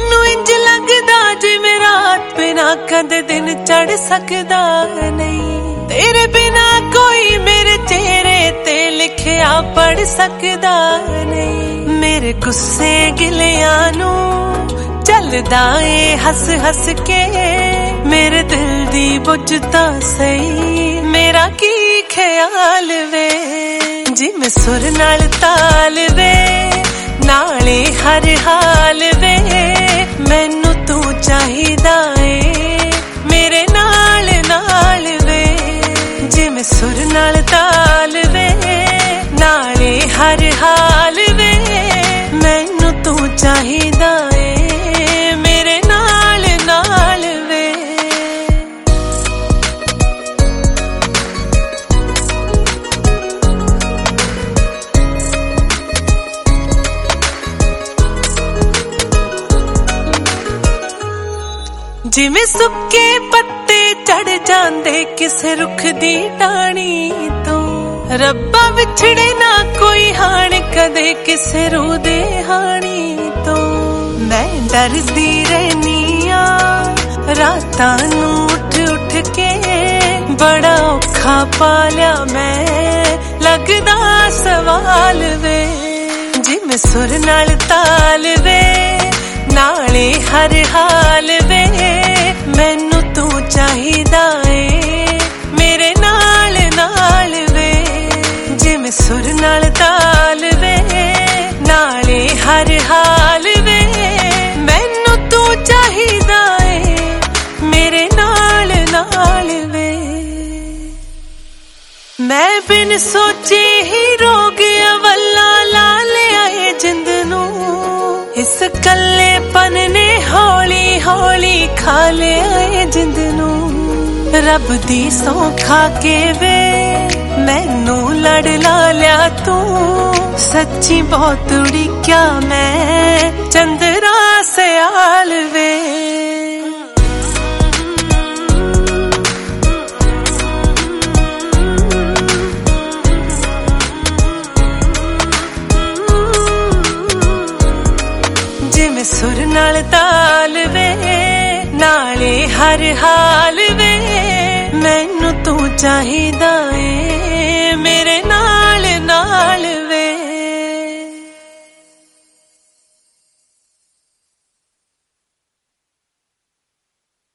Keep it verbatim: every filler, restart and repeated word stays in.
मैनू इंज लगदा जिवें रात बिना कदे दिन चढ़ सकदा नहीं। तेरे बिना कोई मेरे चेहरे ते लिखिया पढ़ सकदा नहीं। मेरे गुस्से गिलियां नू चलदा ए हस हस के, मेरे दिल दी बुझदा सही मेरा की ख्याल वे। जिवें सुर नाल ताल वे नाले हर हाल वे, मैनू तू चाहिदा ए मेरे नाल नाल वे। जिवें सुर नाल ताल वे नाले हर हाल वे, मैनू तू चाहिदा ए मेरे नाल नाल वे। जिवें सुक्के पत्ते चढ़ जांदे किसे रुख दी टाणी तो, रब्बा विछड़े ना कोई हाण कदे किसे रूह दे हाणी तो। मैं डरदी रहनी आ रातां नू उठ उठ के, बड़ा औखा पालिया मैं लगदा सवाल वे। जिवें सुर नाल ताल वे नाले हर हाल वे, मैनू तू चाहिदा ए मेरे नाल नाल वे। जिवें सुर नाल ताल वे नाले हर हाल वे, मैनू तू चाहिदा ए मेरे नाल नाल वे। मैं बिन सोचे ही रोग अवला ला लिया ए जिंद नू, इस कल्लेपन ने हौली हौली खा लिया ए जिंद नू। रब दी सौं खा के वे मैनू लड़ ला लिया तू, सच्ची बहुत उड़ीक्या मैं चंद्रा सयाल वे। जिवें सुर नाल ताल वे नाले हर हाल वे, मैनू तू चाहिदा ए